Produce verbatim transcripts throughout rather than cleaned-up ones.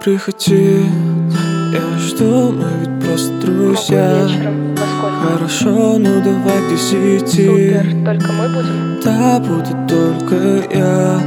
приходи, я жду, мы ведь просто друзья. Хорошо, ну давай к десяти. Супер, только мы будем? Да, будет только я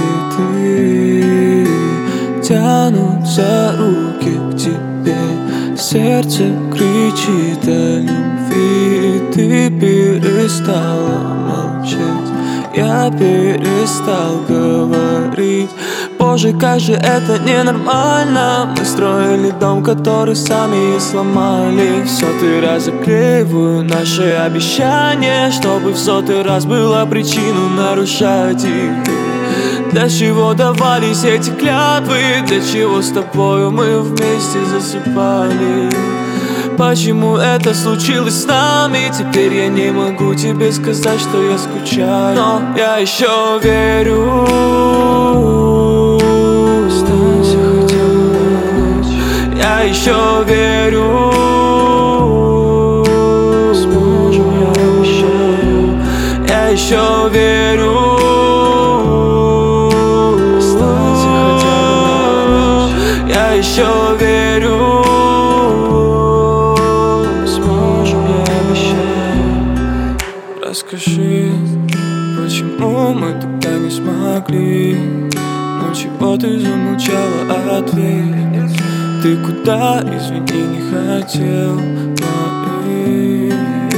и ты. Тянутся руки к тебе, сердце кричит о любви, и ты перестала молчать, я перестал говорить. Боже, как же это ненормально. Мы строили дом, который сами и сломали. В сотый раз заклеиваю наши обещания, чтобы в сотый раз была причина нарушать их. Для чего давались эти клятвы? Для чего с тобою мы вместе засыпали? Почему это случилось с нами? Теперь я не могу тебе сказать, что я скучаю, но я еще верю. Останься хотя бы на ночь. Я еще верю. Сможем, я обещаю. Я еще верю. Останься хотя бы на ночь. Я еще верю. Расскажи, почему мы тогда не смогли? Ну чего ты замолчала, ответь. Ты куда, извини, не хотел, но и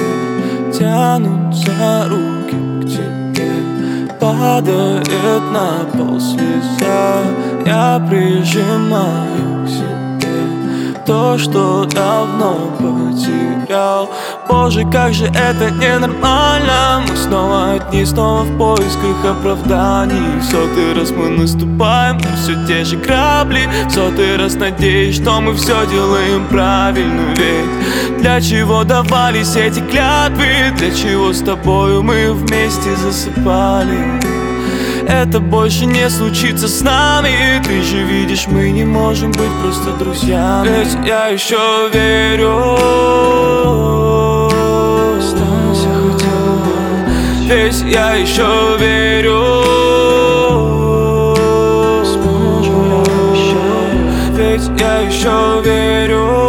тянутся руки к тебе. Падает на пол слеза, я прижимаю к себе то, что давно потерял. Боже, как же это ненормально. Мы снова одни, снова в поисках оправданий. В сотый раз мы наступаем на все те же грабли. В сотый раз надеюсь, что мы все делаем правильно. Ведь для чего давались эти клятвы? Для чего с тобою мы вместе засыпали? Это больше не случится с нами. Ты же видишь, мы не можем быть просто друзьями. Ведь я еще верю. Останься хотя бы на ночь. Ведь я еще верю. Сможем, я обещаю. Ведь я еще верю.